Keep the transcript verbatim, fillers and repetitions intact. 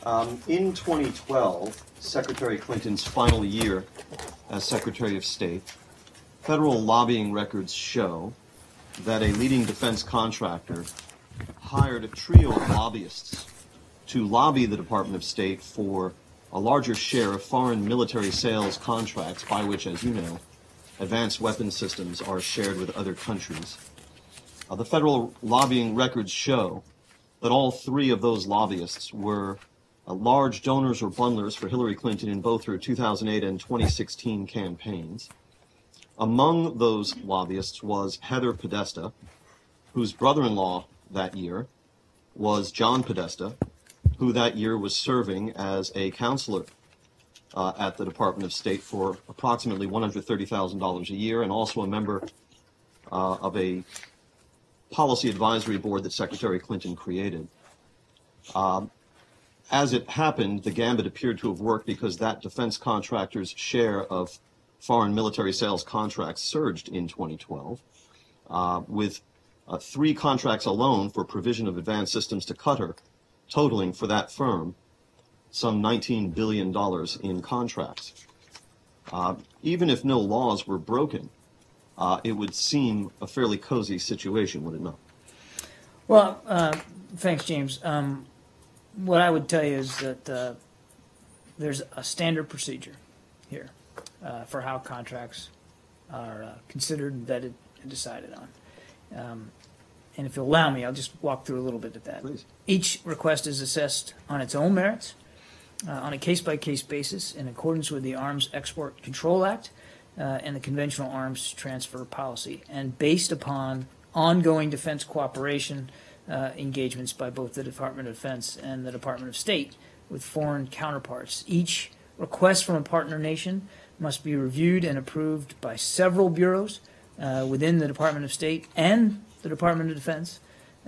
Um, in twenty twelve, Secretary Clinton's final year as Secretary of State, federal lobbying records show that a leading defense contractor hired a trio of lobbyists to lobby the Department of State for a larger share of foreign military sales contracts by which, as you know, advanced weapons systems are shared with other countries. Uh, the federal lobbying records show that all three of those lobbyists were uh, large donors or bundlers for Hillary Clinton in both her two thousand eight and twenty sixteen campaigns. Among those lobbyists was Heather Podesta, whose brother-in-law that year was John Podesta, who that year was serving as a counselor uh, at the Department of State for approximately one hundred thirty thousand dollars a year, and also a member uh, of a policy advisory board that Secretary Clinton created. Um, as it happened, the gambit appeared to have worked because that defense contractor's share of foreign military sales contracts surged in twenty twelve, uh, with uh, three contracts alone for provision of advanced systems to Qatar, totaling for that firm some nineteen billion dollars in contracts. Uh, even if no laws were broken, uh, it would seem a fairly cozy situation, would it not? Well, uh, thanks, James. Um, what I would tell you is that uh, there's a standard procedure here uh, for how contracts are uh, considered, vetted, and decided on. Um, and if you'll allow me, I'll just walk through a little bit of that. Please. Each request is assessed on its own merits, uh, on a case-by-case basis, in accordance with the Arms Export Control Act uh, and the Conventional Arms Transfer Policy, and based upon ongoing defense cooperation uh, engagements by both the Department of Defense and the Department of State with foreign counterparts. Each request from a partner nation must be reviewed and approved by several bureaus uh, within the Department of State and the Department of Defense,